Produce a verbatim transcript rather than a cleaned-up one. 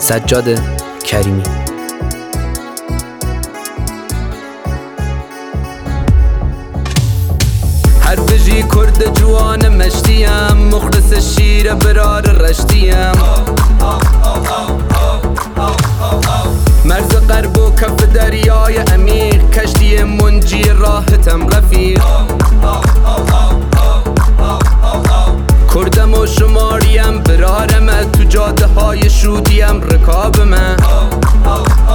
سجاد کریمی. هر بجی کرد جوان مشتیم، مخلص شیر برار رشتیم. مرز غرب و کف دریای عمیق، کشتی منجی راحتم رفیق. کردم و شماریم برارم، تو جاده های شودیم رکاب من.